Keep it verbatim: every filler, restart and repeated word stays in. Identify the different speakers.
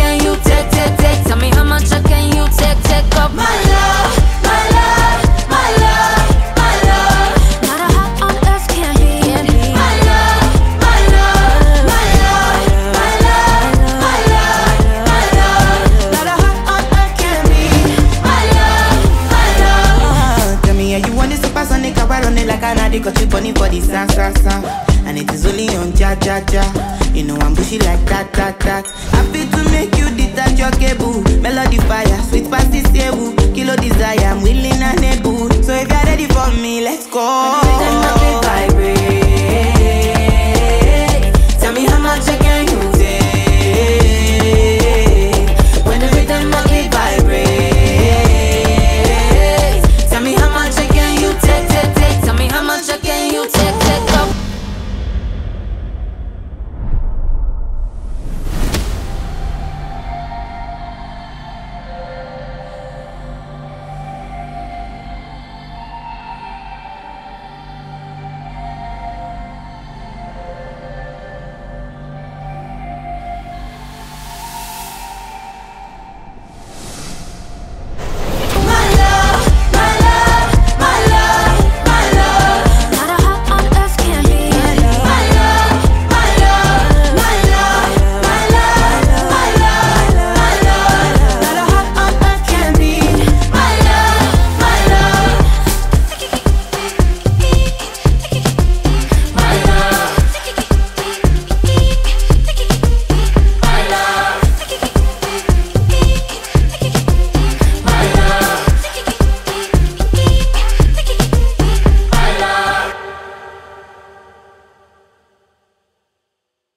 Speaker 1: can you take, take, take? Tell me how much can you take, take up my love, my love, my love, my love. Not a heart on earth can beat my love, my love, my love, my love, my love, my love. Not a heart on earth can beat my love, my love.
Speaker 2: Tell me, are you want this supersonic? I run it like an addict, got you bunny for the sa sa sa. And it is only on ja ja ja. You know I'm bushy like that that that. Happy to make you detach your cable. Melody fire, sweet pasty sewu. Kilo desire, I'm willing and able. So if you're ready for me, let's go.
Speaker 1: Then I be vibrate.